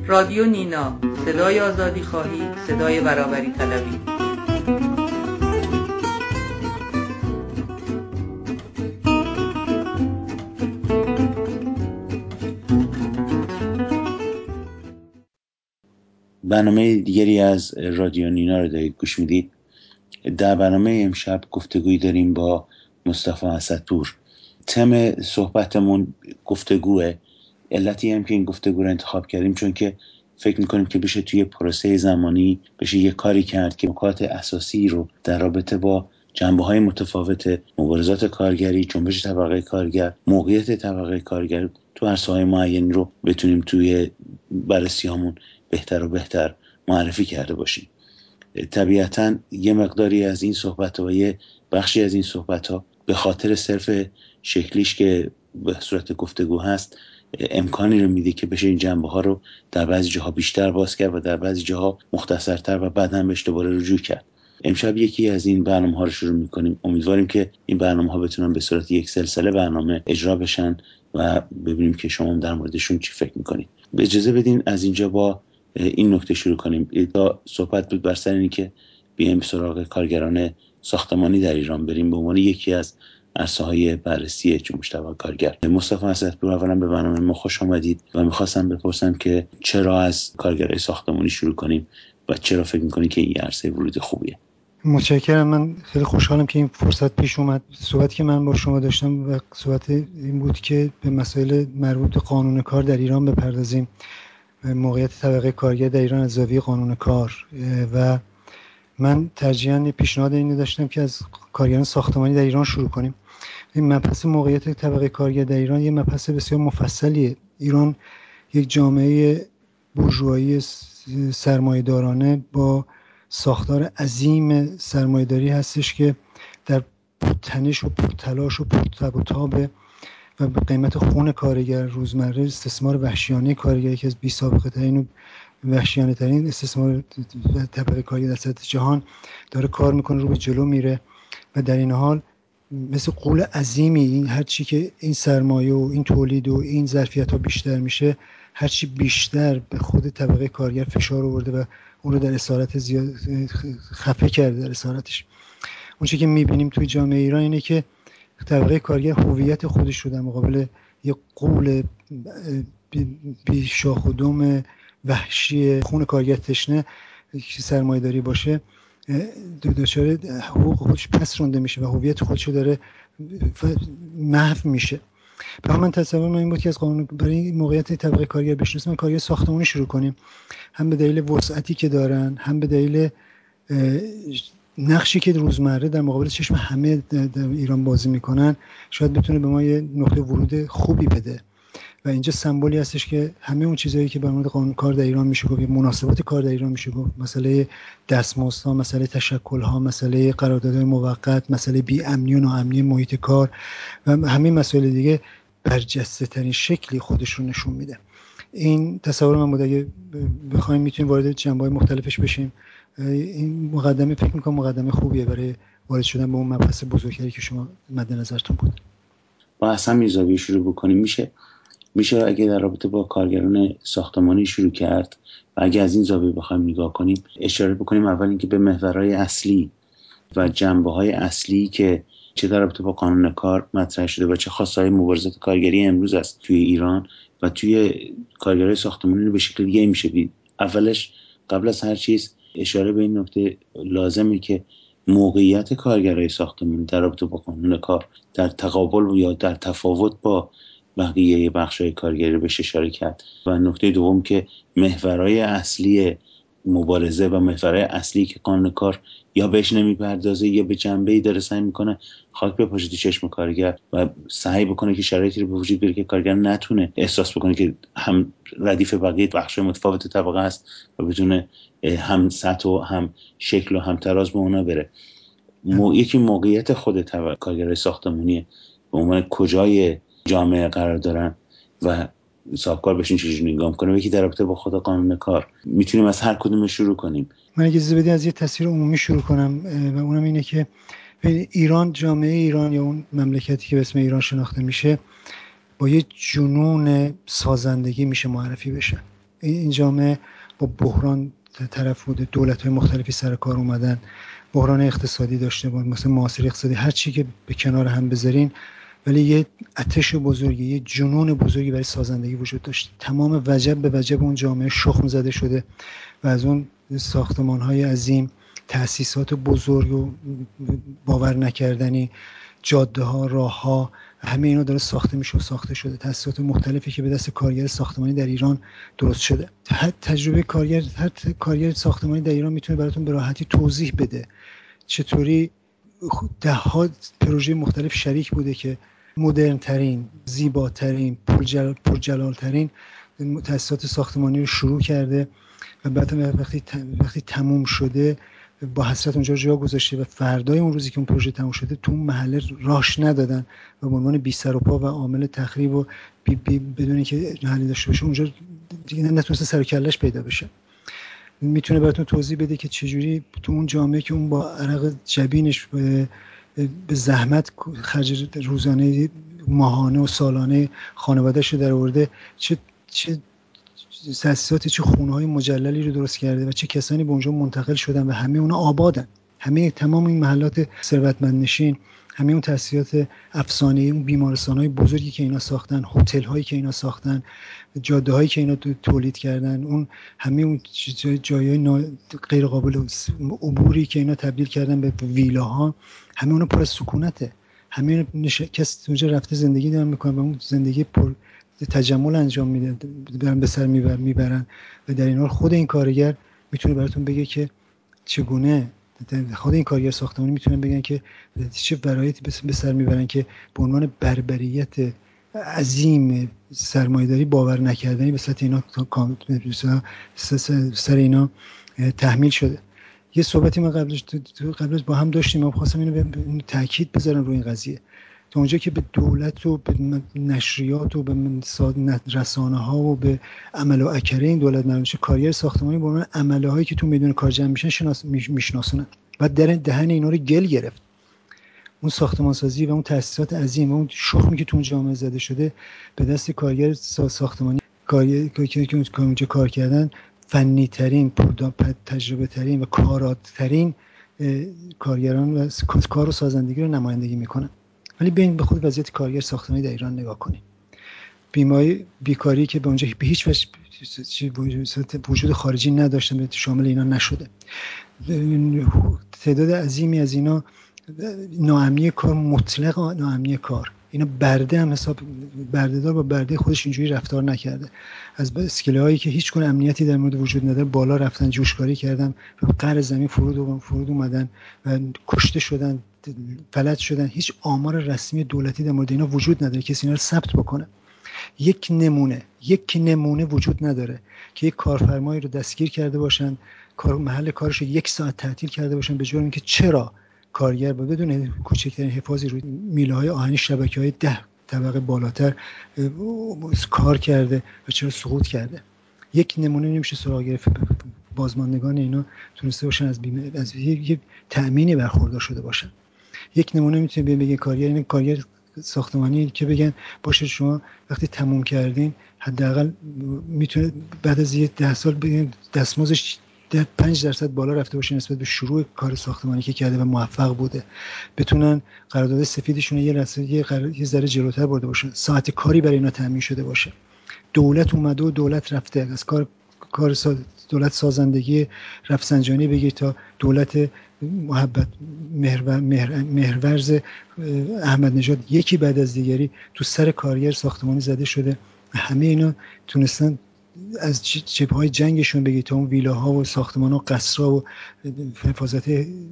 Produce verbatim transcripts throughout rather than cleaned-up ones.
رادیو نینا، صدای آزادی خواهی، صدای برابری طلبی. برنامه دیگری از رادیو نینا رو دارید گوش میدید. در برنامه امشب گفتگویی داریم با مصطفی اسدپور. تم صحبتمون گفتگوه. علتی هم که این گفتگو رو انتخاب کردیم چون که فکر میکنیم که بشه توی پروسه زمانی بشه یه کاری کرد که نکات اساسی رو در رابطه با جنبه‌های متفاوت مبارزات کارگری، جنبش طبقه کارگر، موقعیت طبقه کارگر تو عرصه‌های معینی رو بتونیم توی بررسی‌هامون بهتر و بهتر معرفی کرده باشیم. طبیعتاً یه مقداری از این صحبت‌ها و یه بخشی از این صحبت‌ها به خاطر صرف شکلیش که به صورت گفتگو هست امکانی رو میده که بشه این جنبه‌ها رو در بعضی جاها بیشتر باز کرد و در بعضی جاها مختصرتر و بعد هم بهش دوباره رجوع کرد. امشب یکی از این برنامه‌ها رو شروع می‌کنیم. امیدواریم که این برنامه‌ها بتونن به صورت یک سلسله برنامه اجرا بشن و ببینیم که شما در موردشون چی فکر می‌کنید. به اجازه بدین از اینجا با این نکته شروع کنیم. تا صحبت بود بر سر اینی که بیایم سراغ کارگران ساختمانی در ایران بریم به عنوان یکی از عرصه‌های بررسی جنبش طبقه کارگر. مصطفی اسدپور، اولا به برنامه ما خوش آمدید و می‌خواستم بپرسم که چرا از کارگرای ساختمانی شروع کنیم و چرا فکر می‌کنید که این عرصه ورود خوبیه؟ متشکرم. من خیلی خوشحالم که این فرصت پیش اومد. صحبتی که من با شما داشتم و صحبت این بود که به مسائل مربوط به قانون کار در ایران بپردازیم، موقعیت طبقه کارگر در ایران از زاویه قانون کار. و من ترجیحاً پیشنهاد اینو داشتم که از کارگران ساختمانی در ایران شروع کنیم. این مبحث موقعیت طبقه کارگر در ایران یه مبحث بسیار مفصلیه. ایران یک جامعه بورژوایی سرمایه‌دارانه با ساختار عظیم سرمایه‌داری هستش که در پرتنش و پرتلاش و پرتب و تابه و به قیمت خون کارگر روزمره استثمار وحشیانه کارگر که از بی سابقه ترین و وحشیانه ترین استثمار طبقه کارگر در سطح جهان داره کار میکنه، رو به جلو میره و در این حال مثل غول عظیمی این هر چی که این سرمایه و این تولید و این ظرفیت ها بیشتر میشه هر چی بیشتر به خود طبقه کارگر فشار آورده و اون رو در اسارت زیاد خفه کرده. در اسارتش اون چیزی که میبینیم توی جامعه ایران اینه که طبقه کارگر هویت خودش رو در مقابل یک غول بی شاخ و دم وحشی خون کارگر تشنه که سرمایه داری باشه دچار حقوق خودش پس رانده میشه و هویت خودش داره محو میشه. برای من تصور من این بود که از قانون برای موقعیت طبقه کارگر بشناسیم، کارگر ساختمانی شروع کنیم، هم به دلیل وسعتی که دارن، هم به دلیل نقشی که روزمره در مقابل چشم همه در ایران بازی میکنن. شاید بتونه به ما یه نقطه ورود خوبی بده و اینجا سمبولی هستش که همه اون چیزایی که در مورد قانون کار در ایران میشه گفت، مناسبات کار در ایران میشه گفت، مسئله دستمزدها، مسئله تشکل‌ها، مسئله قراردادهای موقت، مسئله بی امنی و ناامنی محیط کار و همه مسائل دیگه برجسته ترین شکلی خودش رو نشون میده. این تصور من بود. اگه بخوایم میتونیم وارد جنبه‌های مختلفش بشیم. این مقدمه فکر میکنم مقدمه خوبیه برای وارد شدن به اون مبحث بزرگتری که شما مد نظرتون بود. با اصلا میزاوی شروع بکنیم میشه میشه اگه در رابطه با کارگران ساختمانی شروع کرد و اگه از این زاویه بخوایم نگاه کنیم اشاره بکنیم اول اینکه به محورهای اصلی و جنبه‌های اصلی که چه در رابطه با قانون کار مطرح شده و چه خواستهای مبارزات کارگری امروز است توی ایران و توی کارگرای ساختمانی رو به شکل دیگه میشه دید. اولش قبل از هر چیز اشاره به این نکته لازمه که موقعیت کارگرای ساختمانی در رابطه با قانون کار در تقابل یا در تفاوت با بقیه بخش‌های کارگری رو بهش اشاره کرد و نکته دوم که محورهای اصلی مبارزه و محورهای اصلی که قانون کار یا بهش نمیپردازه یا به جنبه‌ای داره سعی میکنه خاک بپاشه تو چشم کارگر و سعی بکنه که شرایطی رو به وجود بیاره که کارگر نتونه احساس بکنه که هم ردیف بقیه بخش‌های متفاوت طبقه است و بتونه هم سطح و هم شکل و هم تراز به اونا بره. مو... یکی موقعیت خود طبقه کارگرای ساختمانی به عنوان کجای جامعه قرار دارن و صاحبکار بهشون چجوری نگاه میکنه. یکی در رابطه با خود قانون کار. میتونیم از هر کدوم شروع کنیم. من اگه بدی از یه تصویر عمومی شروع کنم و اونم اینه که ایران، جامعه ایران یا اون مملکتی که به اسم ایران شناخته میشه با یه جنون سازندگی میشه معرفی بشه. این جامعه با بحران طرف بوده، دولت‌های مختلفی سر کار اومدن، بحران اقتصادی داشته بود، مثلا معاصر اقتصادی، هر چی که به کنار هم بذارین، ولی یه آتش بزرگی، یه جنون بزرگی برای سازندگی وجود داشت. تمام وجب به وجب اون جامعه شخم زده شده و از اون ساختمان‌های عظیم، تأسیسات بزرگ و باور نکردنی، جاده‌ها، راه‌ها، همه اینا داره ساخته میشه و ساخته شده. تأسیسات مختلفی که به دست کارگر ساختمانی در ایران درست شده. هر تجربه کارگر، هر کارگر ساختمانی در ایران میتونه براتون به راحتی توضیح بده چطوری ده ها پروژه مختلف شریک بوده که مدرن ترین، زیباترین، پرجلال پرجلالترین تأسیسات ساختمانی رو شروع کرده و بعد وقتی وقتی تموم شده با حسرت اونجا جا گذاشته و فردای اون روزی که اون پروژه تموم شده تو اون محله راش ندادن و به عنوان بی سر و پا و عامل تخریب و بی بی بدون اینکه حلی داشته باشه اونجا دیگه نتونسته سر و کله‌اش پیدا بشه. میتونه براتون توضیح بده که چجوری تو اون جامعه که اون با عرق جبینش به, به زحمت خرج روزانه، ماهانه و سالانه خانواده‌اش رو در آورده، چه چه تأسیسات، چه خونه‌های مجللی رو درست کرده و چه کسانی به اونجا منتقل شدن و همه اونا آبادن. همه تمام این محلات ثروتمندنشین، همه اون تأسیسات افسانه‌ای، اون بیمارستان‌های بزرگی که اینا ساختن، هتل‌هایی که اینا ساختن، جاده‌هایی که اینا تولید کردن، اون همه اون جای‌های غیر قابل عبوری که اینا تبدیل کردن به ویلاها، همه اونا پر از سکونته. همه نش... کس اونجا رفته زندگی دارن میکنن و اون زندگی پر تجمل انجام میدن، دارن به سر میبر میبرن و در این حال خود این کارگر میتونه براتون بگه که چگونه، خود این کارگر ساختمانی میتونن بگن که چه برایتی به سر میبرن که به عنوان بربریت عظیم سرمایه‌داری باور نکردنی به سطح اینا سر اینا تحمیل شده. یه صحبتی ما قبلش قبلش با هم داشتیم، من خواستم اینو به تاکید بذارم روی این قضیه. تا اونجا که به دولت و به نشریات و به رسانه‌ها و به عمل و اکره این دولت معلوم شه، کارگر ساختمانی به عنوان عمله‌هایی که تو میدون کار جمع میشن شناس میشناسونن. بعد در دهن اینا رو گل گرفت. اون ساختمانسازی و اون تأسیسات عظیم و اون شخمی که تو اون جامعه زده شده به دست کارگر ساختمانی، کارگر که اونجا کار کردن، فنی ترین، تجربه ترین و کاراترین کارگران و کار و سازندگی رو نمایندگی میکنن. ولی بیاین به خود وضعیت کارگر ساختمانی در ایران نگاه کنیم. بیماری بیکاری که به اونجا به هیچ وجه وجود خارجی نداشتن، شامل اینا نشده. تعداد عظیمی از اینا ناامنی کار، مطلق ناامنی کار، اینا برده هم حساب برده دار با برده خودش اینجوری رفتار نکرده. از اسکله هایی که هیچ گونه امنیتی در مورد وجود نداره بالا رفتن، جوشکاری کردن، به قعر زمین فرود فرود اومدن و کشته شدن، فلج شدن. هیچ آمار رسمی دولتی در مورد اینا وجود نداره کسی اینا رو ثبت بکنه. یک نمونه یک نمونه وجود نداره که یک کارفرمایی رو دستگیر کرده باشن، کار محل کارش رو یک ساعت تعطیل کرده باشن به جرم اینکه چرا کارگر با بدون کوچکترین حفاظی روی میله‌های آهنی شبکه‌های ده طبقه بالاتر کار کرده و چرا سقوط کرده. یک نمونه نمیشه سراغ گرفت بازماندگان اینا تونسته باشن از بیمه از یک تأمینی برخوردار شده باشن. یک نمونه میتونه بگه کارگر این کارگر ساختمانی که بگن باشه شما وقتی تموم کردین حداقل میتونه بعد از یه ده سال بگین دستمزدش در پنج درصد بالا رفته باشه نسبت به شروع کار ساختمانی که کرده و موفق بوده، بتونن قرارداد سفیدشون یه لحظه یه, قرار... یه ذره جلوتر برده باشن، ساعت کاری برای اینا تامین شده باشه. دولت اومده و دولت رفته، از کار کار ساز... دولت سازندگی رفسنجانی بگیر تا دولت محبت مهر... مهر... مهرورز احمد نژاد، یکی بعد از دیگری تو سر کارگر ساختمانی زده شده. همه اینا تونستن از جبهه‌های جنگشون بگید تا اون ویلاها و ساختمان‌ها و قصرها و حفاظت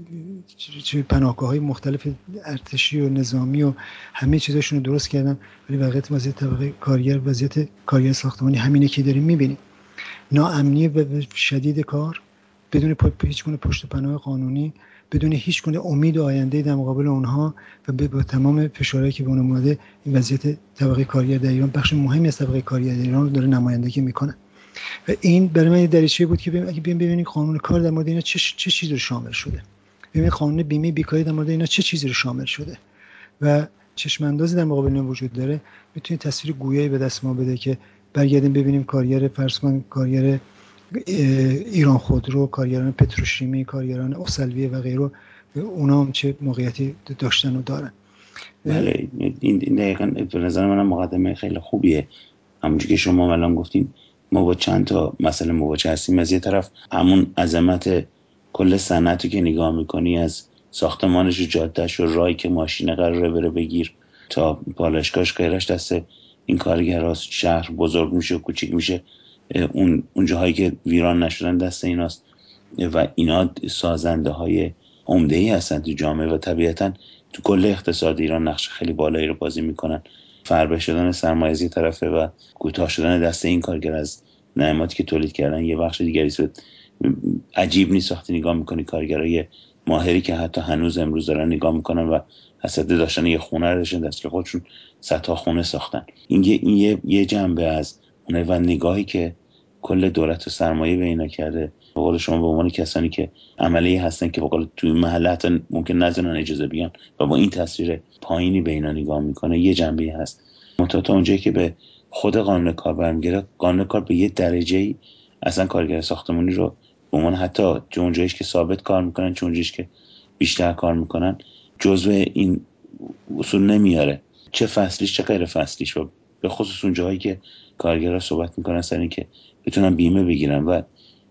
پناهگاه‌های مختلف ارتشی و نظامی و همه چیزاشون رو درست کردن. ولی واقعیت وضعیت طبقه کارگر، وضعیت کارگر ساختمانی همینه که داریم می‌بینیم. ناامنی و شدید کار بدون هیچ گونه پشت پناه قانونی، بدون هیچ گونه امید آینده در مقابل اونها و با تمام فشارهایی که به اون اومده، این وضعیت طبقه کارگر در ایران بخش مهمی از طبقه کارگر در ایران رو داره نمایندگی میکنه. و این برای من دریچه بود که اگه بیایم ببینیم قانون کار در مورد اینا چه چه چیزی رو شامل شده، ببینیم قانون بیمه بیکاری در مورد اینا چه چیزی رو شامل شده و چشم اندازی در مقابل اینا وجود داره، میتونه تصویر گویایی به دست ما بده که برگردیم ببینیم کارگر فرض کن کارگر ایران خودرو، کارگران پتروشیمی، کارگران اوسلویه و غیره، اونا هم چه موقعیتی داشتن و دارن. بله این دقیقاً به نظر منم مقدمه خیلی خوبیه. همونجوری که شما الان گفتیم ما با چند تا مسئله مواجه هستیم. از یه طرف همون عظمت کل صنعتی که نگاه میکنی، از ساختمانش و جادهش و راهی که ماشین قراره بره بگیر تا پالایشگاهش غیرش دست این کارگراست. شهر بزرگ میشه و کوچیک میشه، اون اون جاهایی که ویران نشدن دست ایناست و اینا سازنده های عمده‌ای هستن تو جامعه و طبیعتاً تو کل اقتصاد ایران نقش خیلی بالایی رو بازی میکنن. فربه شدن سرمایه از یه طرفه و کوتاه شدن دست این کارگر از نعماتی که تولید کردن یه بخش دیگری است. عجیب نیست وقتی نگاه میکنی کارگرای ماهری که حتی هنوز امروز دارن نگاه میکنن و حسد داشتن یه خونه رو داشتن دست که خودشون صدها خونه ساختن. این یه این یه, یه جنبه از اونه و نگاهی که کل دولت و سرمایه به اینا کرده. به قول شما به عنوان کسانی که عملی هستن که به قول توی محله حتی ممکن نذارن اجازه بیان و با این تصویر پایینی به اینا نگاه میکنه، یه جنبه هست. منتها اونجایی که به خود قانون کار برمیگره، قانون کار به یه درجه‌ای اصلا کارگر ساختمانی رو به عنوان حتی چه اونجاییش که ثابت کار میکنن چه اونجاییش که بیشتر کار میکنن جزو این اصول نمیاره، چه فصلیش چه غیر فصلیش. و به خصوص اون جایی که کارگرها صحبت میکنن سر این که بتونن بیمه بگیرن و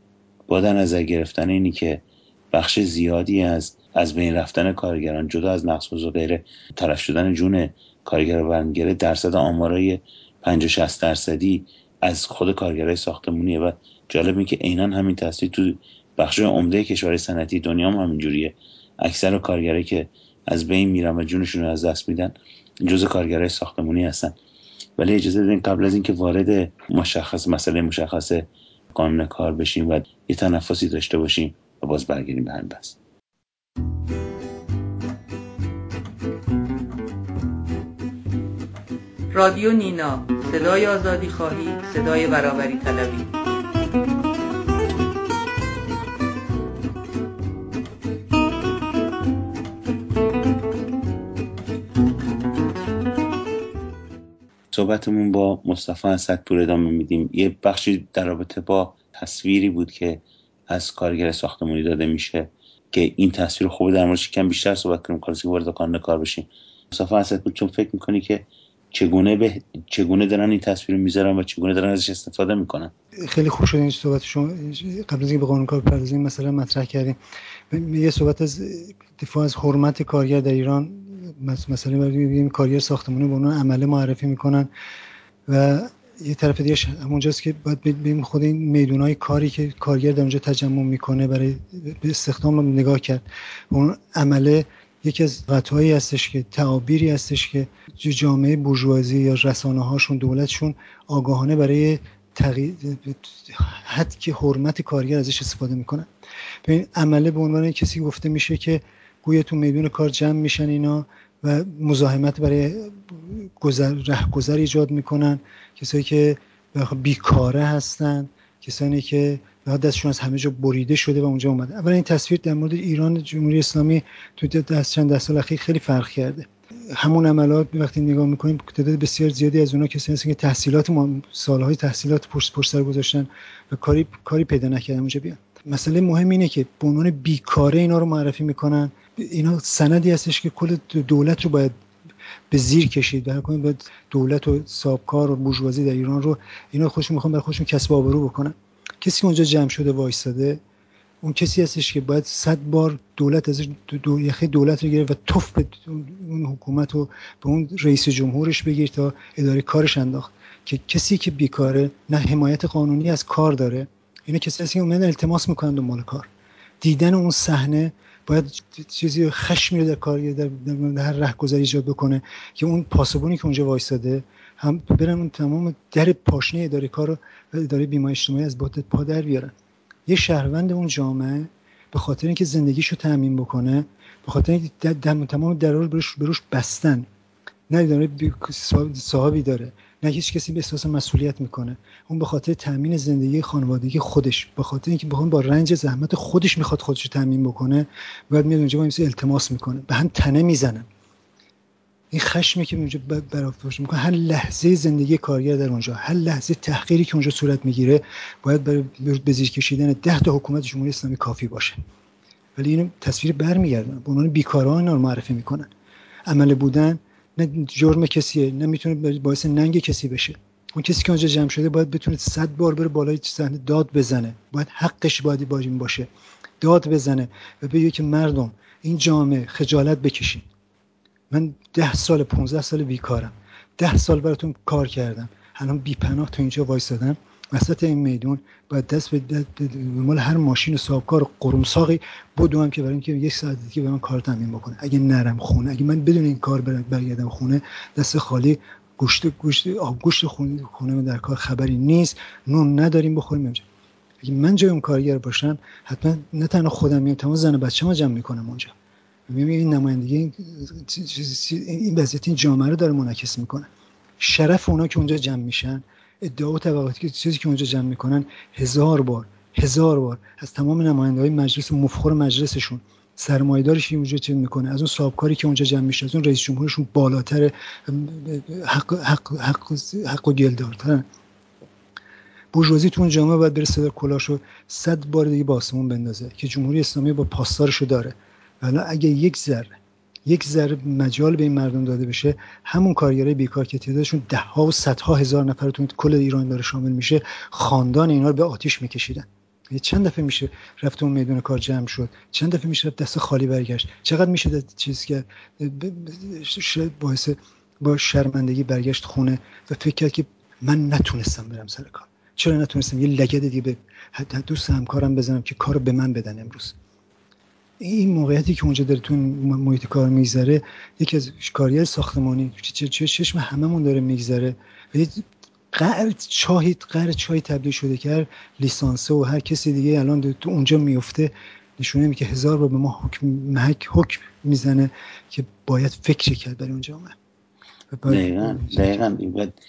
با در نظر گرفتن اینی که بخش زیادی از از بین رفتن کارگران جدا از نقص و غیره تلف شدن جون کارگر برمیگره، درصد آمارای پنجاه شصت درصدی از خود کارگرای ساختمونیه و جالب اینه که عیناً همین تاثیر تو بخش عمده کشورهای صنعتی دنیا هم همینجوریه. اکثر کارگرایی که از بین میرن و جونشون رو از دست میدن جزء کارگرای ساختمانی هستن. ولی اجازه بدین قبل از اینکه وارد مشخص مسئله مشخص قانون کار بشیم و یه تنفسی داشته باشیم و باز برگردیم به همین بحث. رادیو نینا، صدای آزادی خواهی، صدای برابری طلبی. صحبتمون با مصطفی اسدپور ادامه میدیم. یه بخشی در رابطه با تصویری بود که از کارگر ساختمانی داده میشه که این تصویر خوبه در موردش کم بیشتر صحبت کنیم کاری که وارد قانون کار بشیم. مصطفی اسدپور چون فکر میکنی که چگونه به چگونه دارن این تصویر رو میذارن و چگونه دارن ازش استفاده میکنن؟ خیلی خوب شد این صحبت شما قبل از اینکه به قانون کار بپردازیم مثلا مطرح کردیم. یه صحبت از دفاع از حرمت کارگر در ایران، مثلا ببینیم کارگر ساختمانی به عنوان عمله معرفی میکنن و یه طرف دیگه همونجاست که باید ببینیم خود این میدونای کاری که کارگر در اونجا تجمع میکنه برای به استخدام رو نگاه کرد. اون عمله یکی از قطعایی هستش که تعابیری هستش که جامعه بورژوازی یا رسانه هاشون دولتشون آگاهانه برای تغییر حد که حرمت کارگر ازش استفاده میکنن. ببین عمله به عنوان کسی گفته میشه که گویا تو میدون کار جمع میشن اینا و مزاحمت برای گذر رهگذر ایجاد میکنن، کسایی که بیکاره هستن، کسانی که دستشون از همه جا بریده شده و اونجا اومده. اولا این تصویر در مورد ایران جمهوری اسلامی تو دست چند ده سال اخیر خیلی فرق کرده. همون عملات وقتی نگاه میکنیم تعداد بسیار زیادی از اونها کسایی هستن که تحصیلات ما سالهای تحصیلات پشت پشت سر گذاشتن و کاری کاری پیدا نکردن اونجا بیان. مسئله مهم اینه که به عنوان بیکاره اینا رو معرفی میکنن. اینا سندی هستش که کل دولت رو باید به زیر کشید. در کنیم باید دولت و صاحبکار و بورژوازی در ایران رو اینا خودشون میخوان برای خودشون کسب آبرو بکنن. کسی اونجا جمع شده وایساده اون کسی هستش که باید صد بار دولت ازش دو یخه دولت رو گرفت و توف به اون حکومت و به اون رئیس جمهورش بگیر تا اداره کارش انداخت. که کسی که بیکاره نه حمایت قانونی از کار داره، اینا کسی هست که اومدن التماس میکنن دنبال کار. دیدن اون صحنه باید چیزی خشمی رو در کار در, در هر رهگذری ایجاد بکنه که اون پاسبونی که اونجا وایساده هم برن اون تمام در پاشنه اداره کار و اداره بیمه اجتماعی از باد پا در بیارن. یه شهروند اون جامعه به خاطر اینکه زندگیشو تامین بکنه، به خاطر اینکه تمام درا رو بروش بروش بستن، نه داره صاحبی داره، نه هیچ کسی به احساس مسئولیت میکنه، اون به خاطر تامین زندگی خانوادگی خودش، به خاطر اینکه بخوام با رنج زحمت خودش میخواد خودشو تامین بکنه، بعد میاد اونجا با این التماس میکنه، به هم تنه میزنن. این خشمی که اونجا برافراشته میکنه، هر لحظه زندگی کارگر در اونجا، هر لحظه تحقیری که اونجا صورت میگیره باید برای به زیر کشیدن ده تا حکومت جمهوری اسلامی کافی باشه. ولی اینو تصویر برمیگردن به عنوان بیکاران اینا رو معرفی میکنن. عمل بودن نه جرم کسیه، نه میتونه باعث ننگ کسی بشه. اون کسی که اونجا جمع شده باید بتونه صد بار بره بالای صحنه داد بزنه، باید حقش باید باید باشه، داد بزنه و بگه که مردم این جامعه خجالت بکشین. من ده سال پونزده سال بیکارم، ده سال براتون کار کردم، الان بی پناه تا اینجا وایسادم وسط این میدون، باید دست به دست به مال هر ماشین و صاحبکار و قرمساقی بدوم که برای اینکه یک ساعت دیگه برام کار تامین بکنه. اگه نرم خونه، اگه من بدون این کار برگردم خونه دست خالی، گوشت گوشت آب گوشت خونه خونه در کار خبری نیست، نون نداریم بخوریم اونجا. اگه من جای اون کارگر باشم حتما نه تنها خودم میام، تمام زن و بچه‌مو جمع میکنم اونجا. میبینید این نمایندگی این این وضعیت این جامعه رو داره منعکس میکنه. شرف اونا که اونجا جمع میشن، ادعا و طبقاتی که چیزی که اونجا جمع میکنن، هزار بار هزار بار از تمام نماینده‌های مجلس مفخر مجلسشون، سرمایه‌دارش اونجا چه میکنه، از اون صاحبکاری که اونجا جمع میشه، از اون رئیس جمهورشون بالاتر، حق حق حق حق و گلدارترن. بورژوازی تو اون جامعه باید بره صدا کلاشو صد بار دیگه با آسمون بندازه که جمهوری اسلامی با پاسدارشو داره. حالا اگه یک ذره یک ذره مجال به این مردم داده بشه، همون کارگرای بیکار که تعدادشون ده ها و صدها هزار نفر تو کل ایران داره شامل میشه، خاندان اینا رو به آتیش میکشیدن. چند دفعه میشه رفت اون میدون کار جمع شد، چند دفعه میشه رفت دست خالی برگشت، چقدر میشه چیز که باعث با شرمندگی برگشت خونه و فکر کرد که من نتونستم برم سر کار. چرا نتونستم یه لگد دیگه به حتی دوست همکارم بزنم که کارو به من بدن امروز؟ این موقعیتی که اونجا داره تو محیط کار میگذره، یکی از کارگر ساختمانی چه چشم هممون داره میگذره و قهر چاهی قهر چاهی تبدیل شده که لیسانسه و هر کسی دیگه الان تو اونجا میفته نشونه میگه هزار بار به ما حکم محک حکم میزنه که باید فکر کرد برای اونجا. دقیقاً دقیقاً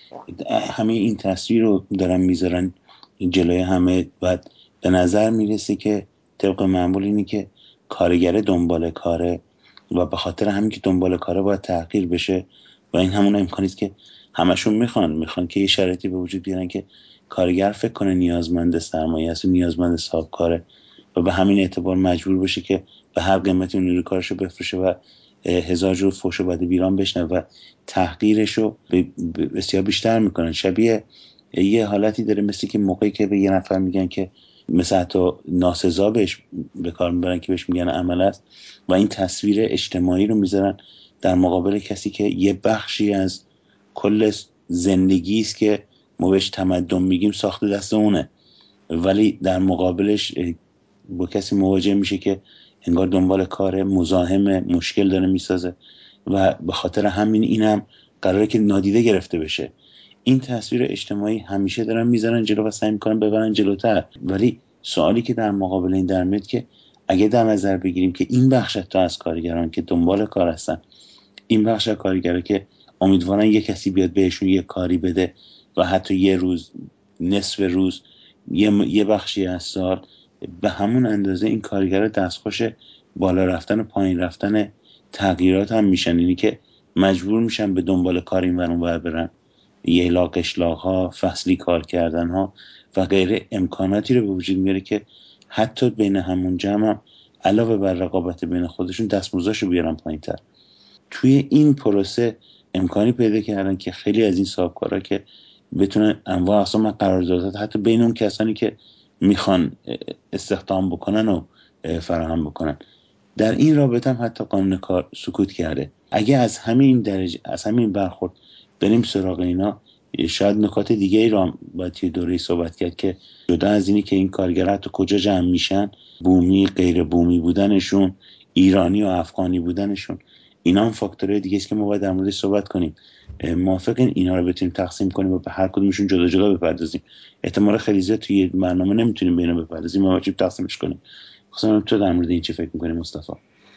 همه این تصویر رو دارن میذارن جلوی همه و به نظر میرسه که طبق معمول اینی که کارگر دنبال کاره و به خاطر همین که دنبال کاره باید تحقیر بشه و این همون امکانیست که همشون میخوان میخوان که یه شرایطی به وجود بیارن که کارگر فکر کنه نیازمند سرمایه است و نیازمند صاحب کاره و به همین اعتبار مجبور بشه که به هر قیمتی نیروی کارشو بفروشه و هزار جور فحش و بد بیران بشنه و تحقیرشو بسیار بیشتر میکنن. شبیه یه حالتی داره مثل که موقعی که به یه نفر میگن که مثل حتی ناسزا بهش به کار میبرن که بهش میگن عمل است و این تصویر اجتماعی رو میذارن در مقابل کسی که یه بخشی از کل زندگی است که ما بهش تمدن میگیم ساخته دست اونه، ولی در مقابلش با کسی مواجه میشه که انگار دنبال کار، مزاحم، مشکل داره میسازه و به خاطر همین اینم قراره که نادیده گرفته بشه. این تصویر اجتماعی همیشه دارن میذارن جلو و سعی میکنن ببرن جلوتر. ولی سوالی که در مقابل این در میاد که اگه در نظر بگیریم که این بخش تا از کارگران که دنبال کار هستن، این بخش کارگران که امیدوارن یه کسی بیاد بهشون یه کاری بده و حتی یه روز، نصف روز، یه, یه بخشی از سال، به همون اندازه این کارگرها دستخوش بالا رفتن و پایین رفتن تغییرات هم میشن. اینی که مجبور میشن به دنبال کار این ور اون ور برن، یه لاغ اشلاغ ها، فصلی کار کردن ها و غیره امکاناتی رو به وجود میاره که حتی بین همون جمع هم علاوه بر رقابت بین خودشون دستمزدشو بیارن پایین تر. توی این پروسه امکانی پیدا کردن که خیلی از این صاحبکارا که بتونن انواع اقسام قراردادات حتی بین اون کسانی که میخوان استخدام بکنن و فراهم بکنن. در این رابطه هم حتی قانون کار سکوت کرده. اگه از همین درجه از همین برخورد بریم سراغ اینا، شاید نکات دیگه ای رو باید توی دوره صحبت کرد که جدا از اینی که این کارگرها تو کجا جمع میشن، بومی غیر بومی بودنشون، ایرانی و افغانی بودنشون، اینا هم فاکتورهای دیگه است که ما باید در موردش صحبت کنیم. موافقین اینا رو بتونیم تقسیم کنیم و به هر کدومشون جدا جدا بپردازیم؟ احتمال خیلی زیاد توی برنامه نمیتونیم به اینا بپردازیم، ما باید تقسیمش کنیم. خصوصا تو در مورد این چه فکر می‌کنی مصطفی؟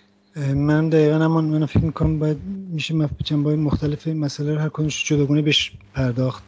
من دقیقاً اما من فکر می‌کنم باید میشه جنبه‌های مختلف مسئله رو هر کدومش جداگانه بهش پرداخت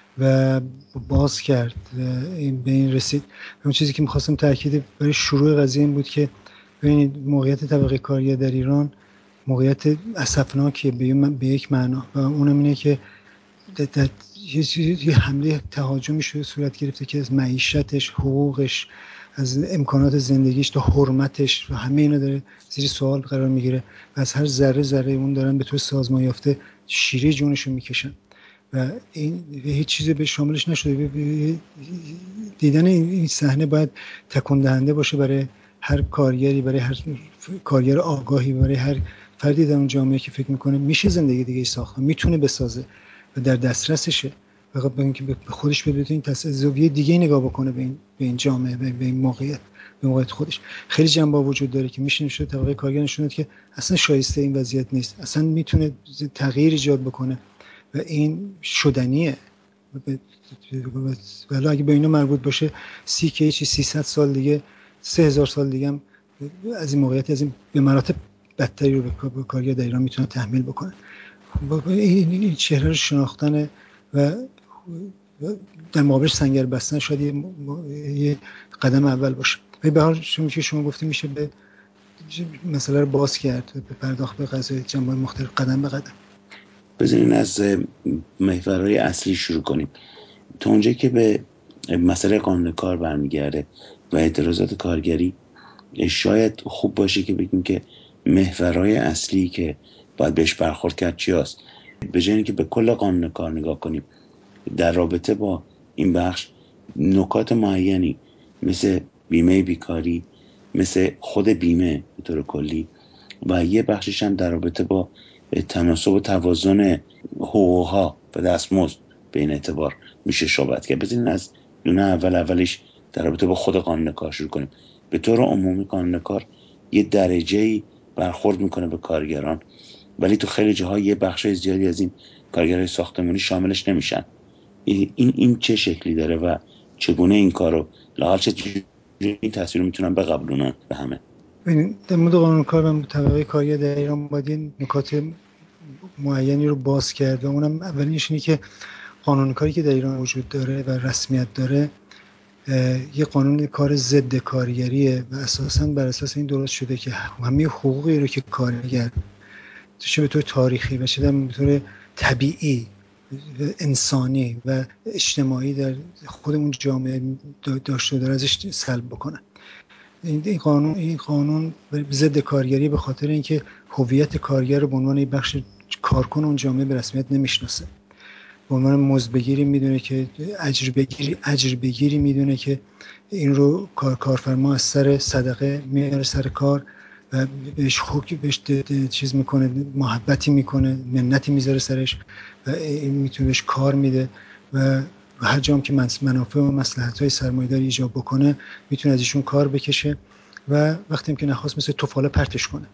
و باز کرد و این به این رسید. اون چیزی که می‌خواستم تاکید برای شروع قضیه این بود که ببینید موقعیت طبقه کارگر در ایران موقعیت اسفناکیه به یک معنا و اونم اینه که در یه حمله تهاجمی شده صورت گرفته که از معیشتش، حقوقش، از امکانات زندگیش تا حرمتش و همه اینا داره زیر سوال قرار میگیره و از هر ذره ذره اون دارن به طور سازمان یافته شیره جونشون میکشن و این هیچ چیزی به شاملش نشده. دیدن این صحنه باید تکون دهنده باشه برای هر کارگری، برای هر کارگر آگاهی، برای هر فردی در اون جامعه که فکر میکنه میشه زندگی دیگه ساخت، میتونه بسازه و در دسترسشه. فقط به اینکه به خودش بده این زاویه دیگه نگاه بکنه به این به این جامعه، به این موقعیت، به موقعیت خودش. خیلی جنبه وجود داره که میشه نشون طبقه کارگر نشون که اصلا شایسته این وضعیت نیست، اصلا میتونه تغییر ایجاد بکنه و این شدنیه. ولی اگه به اینا مربوط باشه سی که چی سیصد سال دیگه، سه هزار سال دیگه هم از این موقعیت از این به مراتب بدتری رو به کارگر در ایران میتونه تحمیل بکنه. این چهره رو شناختن و در مقابلش سنگر بستن شاید یه قدم اول باشه. به هر حال که شما گفتید میشه به مسئله رو باز کرد، به پرداخت به قضایای جنبه‌های مختلف قدم به قدم. بذارین از محورهای اصلی شروع کنیم. تا اونجا که به مسئله قانون کار برمیگرده و اعتراضات کارگری، شاید خوب باشه که بگیم که محورهای اصلی که باید بهش برخورد کرد چی هست. به جای اینکه به کل قانون کار نگاه کنیم، در رابطه با این بخش نکات معینی مثل بیمه بیکاری، مثل خود بیمه به طور کلی و یه بخشش هم در رابطه با تناسب و توازن حقوقها و دستمزد به این اعتبار میشه صحبت کرد. بزنین از دونه اول اولش در رابطه با خود قانون کار شروع کنیم. به طور عمومی قانون کار یه درجه‌ای برخورد میکنه به کارگران، ولی تو خیلی جاها یه بخش زیادی از این کارگرای ساختمانی شاملش نمیشن. این این چه شکلی داره و چگونه این کارو لاحال چه این تصویر میتونن بقبولونن به همه؟ در مورد قانون کار و طبقه کارگر در ایران باید این نکات معینی رو باز کرد و اونم اولینش اینه که قانون کاری که در ایران وجود داره و رسمیت داره یه قانون کار ضد کارگریه و اساساً بر اساس این درست شده که همه حقوقی رو که کارگر چه به طور تاریخی و چه به طور طبیعی انسانی و اجتماعی در خودمون جامعه داشته داره ازش سلب بکنن. این قانون این قانون ضد کارگری به خاطر اینکه هویت کارگر رو به عنوان یک بخش کارکن اون جامعه به رسمیت نمیشناسه. به عنوان مزدبگیری میدونه که اجر بگیری اجر بگیری میدونه که این رو کار کارفرما از سر صدقه میاره سر کار و بهش خوکی بهش چیز میکنه، محبتی میکنه، منتی میذاره سرش و این میتونه بهش کار میده و هر جام که منافع و مصلحت‌های سرمایه‌داری ایجاد بکنه میتونه از ایشون کار بکشه و وقتی که نخواست مثل توفاله پرتش کنه.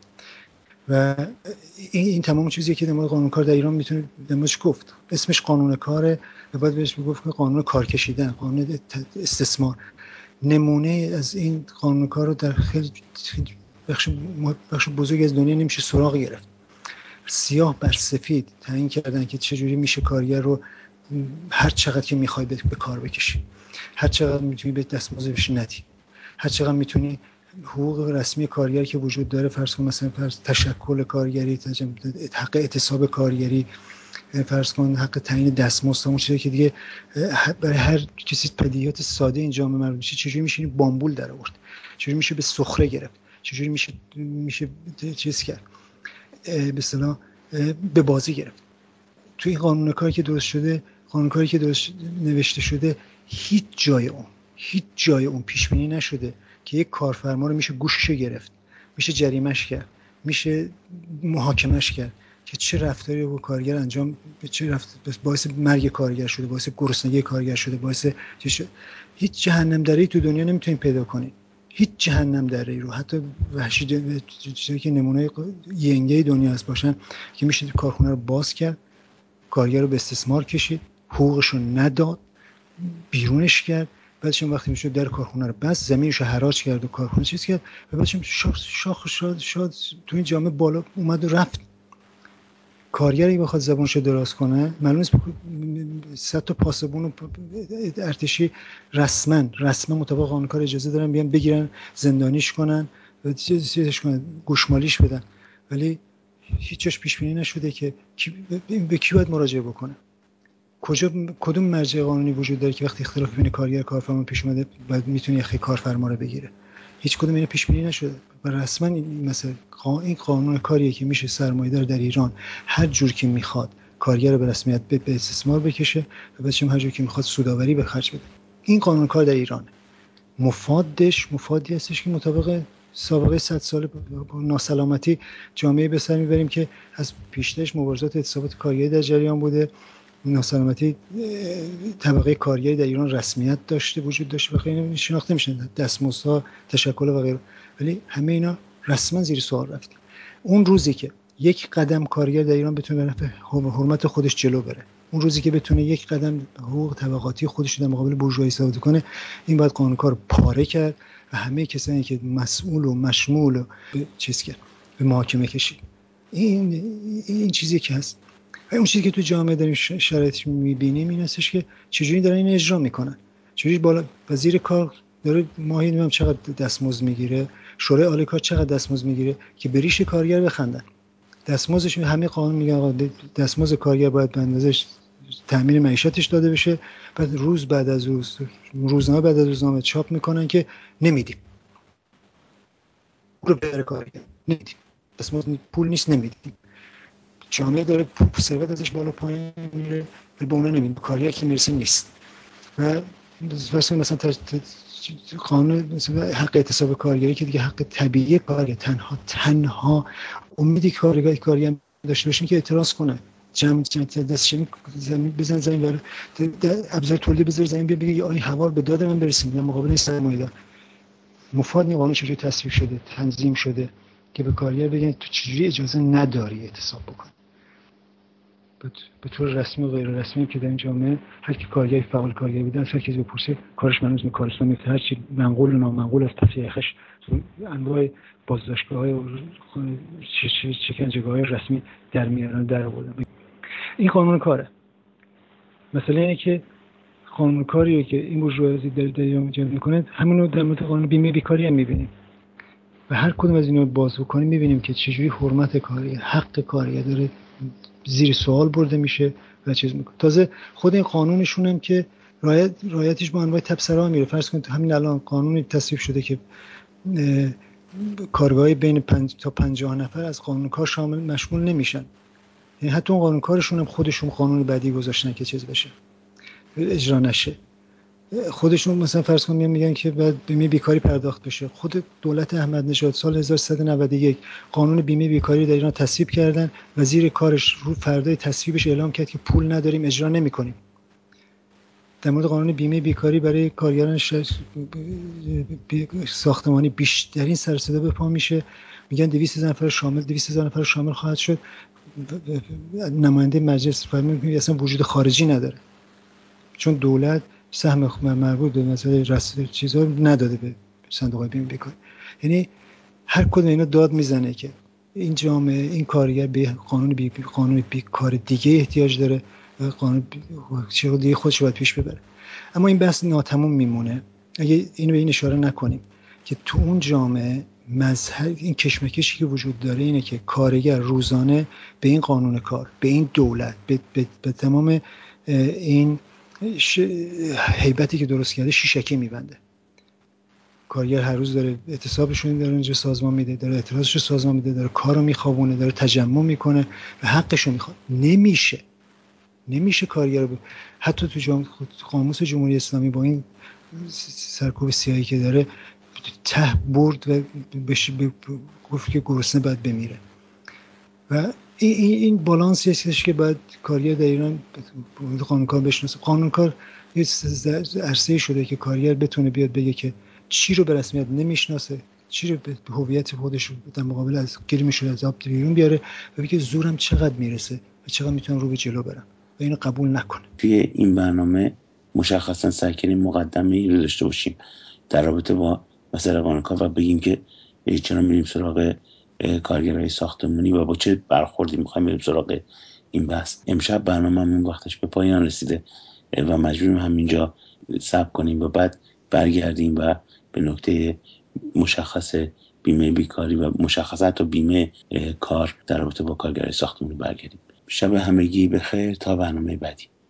و این, این تمام چیزیه که در مورد قانون کار در ایران میتونه در موردش گفت. اسمش قانون کاره و بعد بهش میگفت که قانون کار کشیدن، قانون استثمار. نمونه از این قانون کار رو در خیلی بخش بخش بزرگی از دنیا نمیشه سراغ گرفت. سیاه بر سفید تعیین کردن که چجوری میشه کارگر رو هر چقدر که میخوای به کار بکشی، هر چقدر میتونی به دستمزدش ندی، هر چقدر میتونی حقوق رسمی کارگر که وجود داره، فرض کن مثلا فرض تشکل کارگری، حق اعتصاب کارگری، فرض کن حق تعیین دستمزد، اون چیزی که دیگه برای هر کسی بدیهیات ساده این جامعه مربوط میشه. چجوری میشه بامبول در آورد، چجوری میشه به سخره گرفت، چجوری میشه میشه چیز کرد، به اصطلاح به بازی گرفت. توی این قانون کاری که درست شده، قانون کاری که درست نوشته شده، هیچ جای اون هیچ جای اون پیش بینی نشده که یک کارفرما رو میشه گوشش گرفت، میشه جریمه‌اش کرد، میشه محاکمه‌اش کرد که چه رفتاری با کارگر انجام، چه رفت باعث مرگ کارگر شده، باعث گرسنگی کارگر شده، باعث چه. هیچ جهنم دره‌ای تو دنیا نمیتونید پیدا کنید، هیچ جهنم دره‌ای رو، حتی وحشی چیزی که نمونه ینگه دنیا هست باشن که میشه کارخونه رو باز کرد، کارگر رو به استثمار کشید، حقوقش رو نداد، بیرونش کرد، بعدش وقتی میشه در کارخونه رو بس، زمینش رو حراج کرد و کارخونه چیز کرد و بعدش شاخ شاخ شاد شاد تو این جامعه بالا اومد و رفت. کارگری بخواد زبونش رو دراز کنه، معلومه صد تا پاسبون و ارتشی رسما رسما مطابق قانون کار اجازه دارن بیان بگیرن، زندانیش کنن و چیزش کنن، گوشمالیش بدن، ولی هیچ جاش پیش بینی نشده که به کی باید مراجعه بکنه. کجا کدوم مرجع قانونی وجود داره که وقتی اختلاف بین کارگر و کارفرما پیش اومده بعد میتونه یخه کارفرما رو بگیره؟ هیچ کدوم اینا پیش بینی نشده و رسما مثلا این قانون کاریه که میشه سرمایه‌دار در ایران هر جور که میخواد کارگر رو به رسمیت به استثمار بکشه و بعدش هر جور که میخواد سودآوری به خرج بده. این قانون کار در ایران مفادش مفادی هستش که مطابق سابقه صد سال ناسلامتی جامعه به سر میبریم که از پیشترش مبارزات اعتصابات کارگری در جریان بوده. ناسلامتی طبقه کارگری در ایران رسمیت داشته وجود داشته و خیلی شناخته میشن، دستمزدها، تشکل و غیره، ولی همه اینا رسما زیر سوال رفته. اون روزی که یک قدم کارگر در ایران بتونه به نفع حرمت خودش جلو بره، اون روزی که بتونه یک قدم حقوق طبقاتی خودش در مقابل بورژوایی صادر کنه، این باید قانونکار پاره کرد و همه کسانی که مسئول و مشمول و چیز کرد به محاکمه کشید. این این چیزی که هست. اون چیزی که تو جامعه داریم شرایطش می‌بینیم این هستش که چجوری دارن این اجرا میکنن، چجوری بالا وزیر کار داره ماهی نمیدونم چقدر دستمزد میگیره، شورای عالی کار چقدر دستمزد میگیره که به ریش کارگر بخندن. دستمزدش همه قانون میگه آقا دستمزد کارگر باید به اندازش تامین معیشتش داده بشه، بعد روز بعد از روز روزنامه بعد از روزنامه چاپ میکنن که نمیدیم رو بره کارگر، نمیدیم دستمزد، پول نیست نمیدیم. جامعه داره ثروت ازش بالا پایین میره ولی به اون نمیدیم، کارگر که میرسه نیست. و مثلا مثلا قانون مثلا حق اعتصاب کارگری که دیگه حق طبیعی کارگر، تنها تنها امیدی کارگر کارگر داشته باشین که اعتراض کنه، جمع جمع دستش زمین بزن زمین ولی ابزار تولید بذار زمین بیا بگه این هوار به داد من برسیم در مقابل سرمایه‌دار. مفاد این قانون چجوری تصویب شده، تنظیم شده که به کارگر بگن تو چجوری اجازه نداری اعتصاب بکن. به طور رسمی و غیر رسمی که در این جامعه هر کی کارگر فعال کارگر بوده، هر کسی بپرسه کارش منوز کارستان میفته، هر چی منقول و نامنقول از تفریحش انواع بازداشتگاه‌های و شکنجهگاه‌های رسمی در میارن در آوردن. این قانون کاره. مثلا اینه که قانون کاریه که این بورژوازی در ایران ایجاد میکنه، همون رو در مورد قانون بیمه بیکاری هم میبینیم و هر کدوم از اینا رو باز بکنیم میبینیم که چجوری حرمت کاری، حق کاری داره زیر سوال برده میشه و چیز میکنه. تازه خود این قانونشون هم که رعایت رعایتش با انواع تبصره میره. فرض کنید همین الان قانونی تصویب شده که کارگاهی بین پنج تا پنجاه نفر از قانون کار شامل مشمول نمیشن. یعنی حتی اون قانون کارشون هم خودشون قانون بعدی گذاشتن که چیز بشه، اجرا نشه. خودشون مثلا فرض کنید میگن که بعد بیمه بیکاری پرداخت بشه. خود دولت احمد نژاد سال هزار و سیصد و نود و یک قانون بیمه بیکاری در ایران تصویب کردن، وزیر کارش رو فردای تصویبش اعلام کرد که پول نداریم اجرا نمی‌کنیم. در مورد قانون بیمه بیکاری برای کارگران ساختمانی بیشترین سر صدا به پا میشه، میگن دویست هزار نفر شامل دویست هزار نفر شامل خواهد شد. نماینده مجلس فرمود اصلا وجود خارجی نداره چون دولت سهم مربوط به مسئله رسم چیزا نداده به صندوق بیمه بیکاری. یعنی هر کدوم اینا داد میزنه که این جامعه این کارگر به قانون بی قانون بیکار دیگه احتیاج داره و قانون چیز دیگه خودش باید پیش ببره. اما این بحث ناتمام میمونه اگه اینو به این اشاره نکنیم که تو اون جامعه مذهب این کشمکشی که وجود داره اینه که کارگر روزانه به این قانون کار، به این دولت، به, به, به تمام این ش... هیبتی که درست کرده شیشکی میبنده. کارگر هر روز داره اعتصابشون داره اینجا سازمان میده، داره اعتراضش سازمان میده، داره کارو میخوابونه، داره تجمع میکنه و حقشو میخواد. نمیشه نمیشه کارگر ب... حتی تو جام... قاموس جمهوری اسلامی با این سرکوب سیاهی که داره ته برد و بش... ب... گفت که گرسنه باید بمیره. و این این بالانسی هستش که باید کارگر در ایران قانونکار بشناسه. قانونکار یه عرصه‌ای شده که کارگر بتونه بیاد بگه که چی رو به رسمیت نمیشناسه، چی رو به هویت خودش در مقابل از گیر میشه از آب بیرون بیاره و بگه زورم چقدر میرسه و چقدر میتونم رو به جلو برم و اینو قبول نکنه. توی این برنامه مشخصا سعی کردیم مقدمه‌ای رو داشته باشیم در رابطه با مسئله قانونکار و بگیم که چرا میریم سراغ کارگرای ساختمانی و با چه برخوردی میخوایم بریم سراغ این بحث. امشب برنامه‌مون وقتش به پایان رسیده و مجبوریم همینجا صبر کنیم و بعد برگردیم و به نکته مشخص بیمه بیکاری و مشخصا تا بیمه کار در رابطه با کارگرای ساختمانی برگردیم. شب همگی بخیر تا برنامه بعدی.